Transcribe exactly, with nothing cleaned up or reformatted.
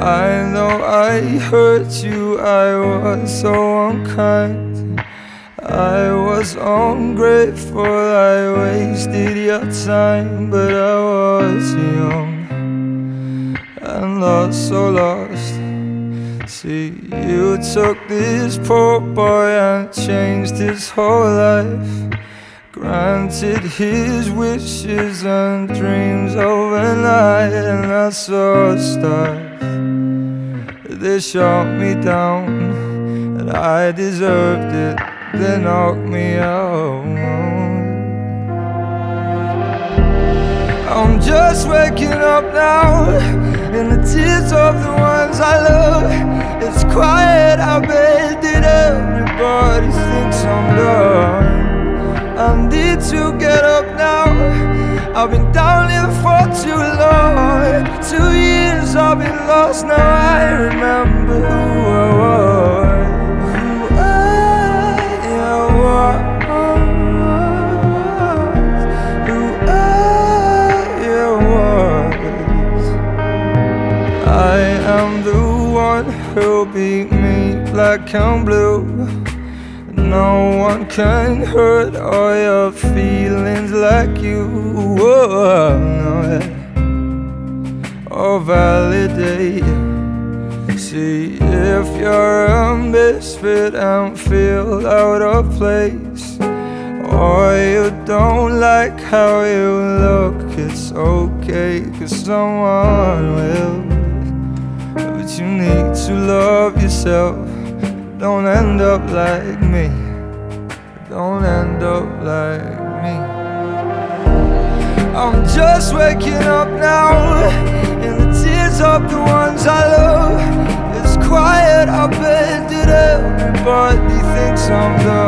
I know I hurt you, I was so unkind. I was ungrateful, I wasted your time. But I was young and lost, so lost. See, you took this poor boy and changed his whole life, granted his wishes and dreams overnight. And I saw stars, they shot me down, and I deserved it, they knocked me out. I'm just waking up now, in the tears of the ones I love. It's quiet, I bet that everybody thinks I'm done. I need to get up now, I've been down here for too long. Two years I've been lost, now I remember who I was. Who I was, who I was. I am the one who'll beat me black and blue. No one can hurt all your feelings like you. Oh, no, yeah. Or validate. See, if you're a misfit and feel out of place, or you don't like how you look, it's okay, 'cause someone will. But you need to love yourself. Don't end up like me, don't end up like me. I'm just waking up now, in the tears of the ones I love. It's quiet, I bet that everybody thinks I'm done.